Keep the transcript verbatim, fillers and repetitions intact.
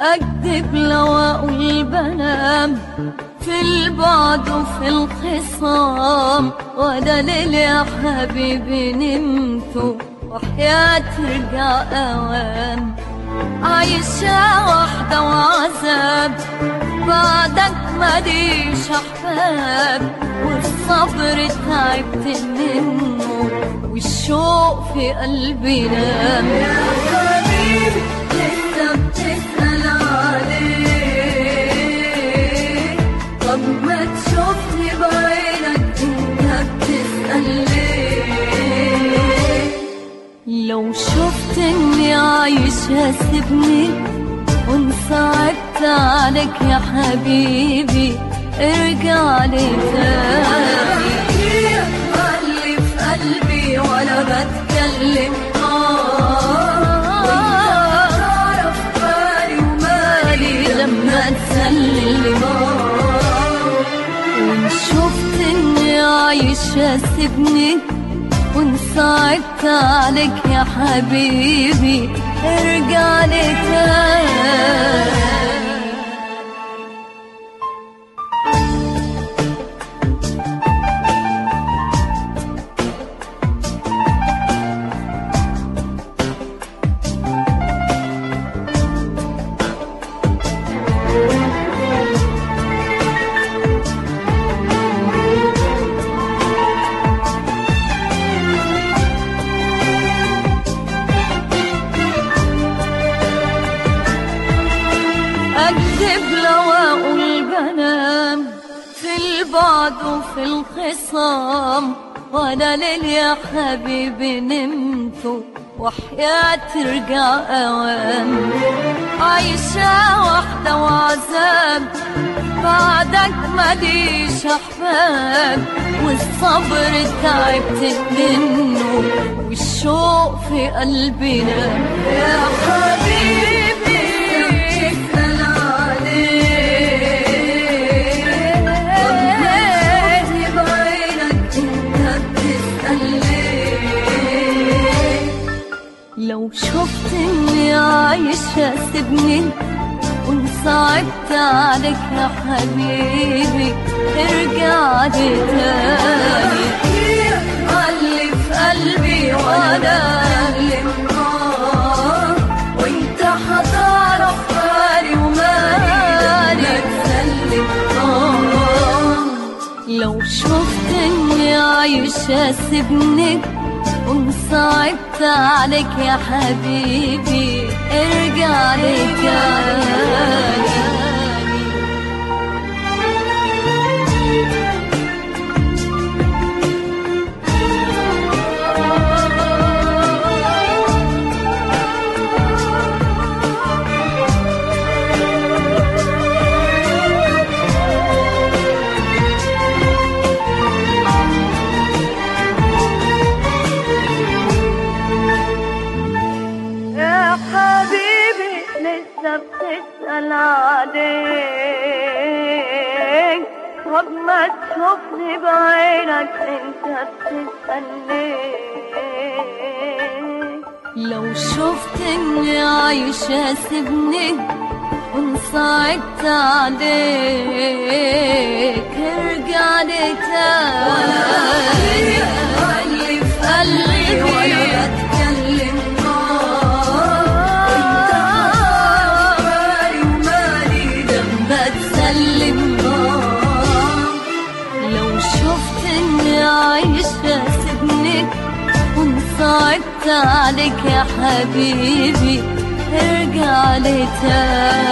أكذب لو أقول بنام في البعد وفي الخصام، ولا ليل يا حبيبي نمت وحياة ترجع أوام. عايشة وحدة وعذاب بعدك ماليش أحباب، والصبر تعبت منه والشوق في قلبي نام. يا حبيبي لسه بتسأل عليك، طب ما تشوفني بعينك انت بتسأل ليه؟ لو شفت اني عايشة سيبني وانصعبت عليك يا حبيبي ارجع لي تاني. اللي في قلبي ولا بتكلم تعرف بالي ومالي لما تسلم. وان شفت اني عايشة سيبني وانصعبت عليك يا حبيبي ارجع لي تاني. أكذب لو أقول بنام في البعد وفي الخصام، ولا ليل يا حبيبي نمت وحياة ترجع أوام. عايشة وحدة وعذاب بعدك ماليش أحباب، والصبر تعبت منه والشوق في قلبي نام. يا حبيبي لو شفت اني عايشة سيبني وانصعبت عليك يا حبيبي ارجع لي تاني. اللي في قلبي ولا أكلم نار، وانت هتعرف بالي ومالي تسلم. لو شفت اني عايشة سيبني وانصعبت عليك يا حبيبي ارجع لي تاني. بتسأل عليك، طب ما تشوفني بعينك انت بتسأل ليه؟ لو شفت اني عايشة سيبني وانصعبت عليك ارجع لي تاني. اللي في قلبي ولا بتكلم عايشة سيبني وانصعبت عليك يا حبيبي ارجع لي تاني.